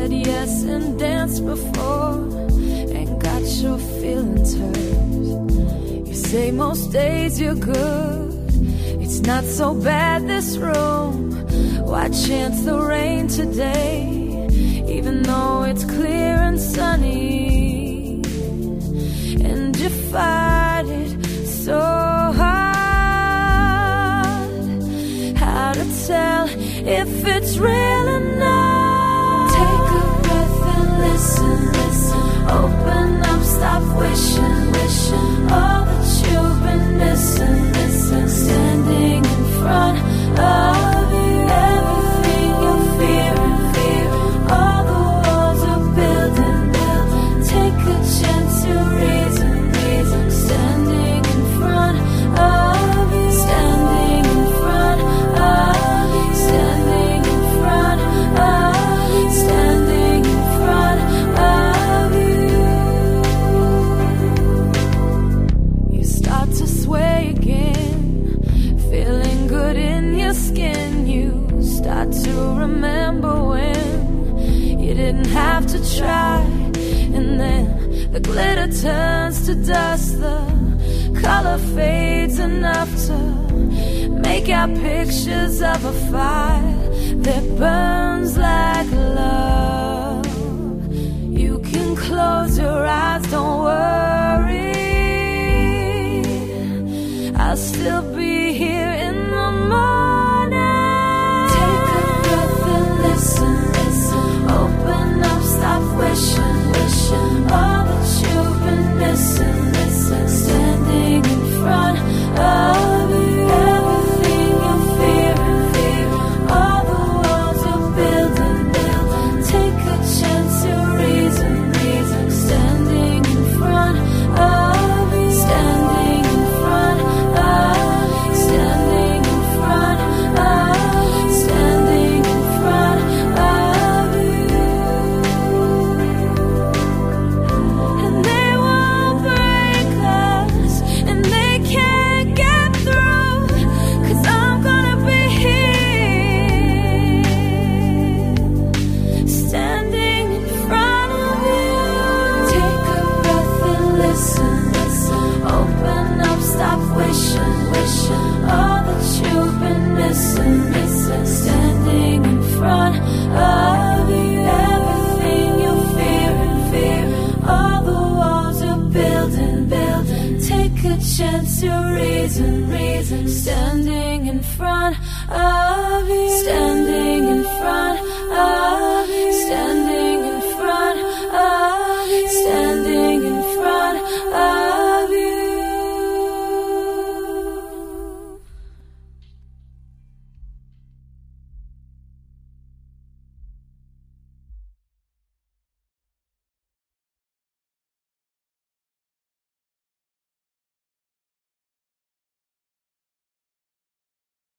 said yes and danced before and got your feelings hurt. You say most days you're good, it's not so bad this room. Why chance the rain today, even though it's clear and sunny? And you fight it so hard. How to tell if it's real or not? Take a breath and listen, listen. Open up, stop wishing, wishing all that you've been missing, missing. Standing in front of you, everything you're fearing, fearing. All the walls are building, building. Take a chance to reason, reason. Standing in front of you, standing in front of you, standing in front of you, standing in front of you. You start to sway again, feeling good in your skin. You start to remember when you didn't have to try. And then the glitter turns to dust, the color fades enough to make out pictures of a fire that burns like love. You can close your eyes, don't worry, I'll still be here in the morning. Take a breath and listen, listen. Open up, stop wishing, wishing all that you've been missing, missing. Standing in front of you, everything you're fearing, fearing. All the walls are building, building. Take a chance to reason, reason. Standing in front of you, standing in front of you, standing in front of you, standing in front of you. And they won't break us, and they can't get through, 'cause I'm gonna be here, standing in front of you. Take a breath and listen, listen. Open up, stop wishing, wishing all that you've been missing, missing. Standing in front of you, everything you're fearing, fearing. All the walls are building, building. Take a chance to reason, reason. Standing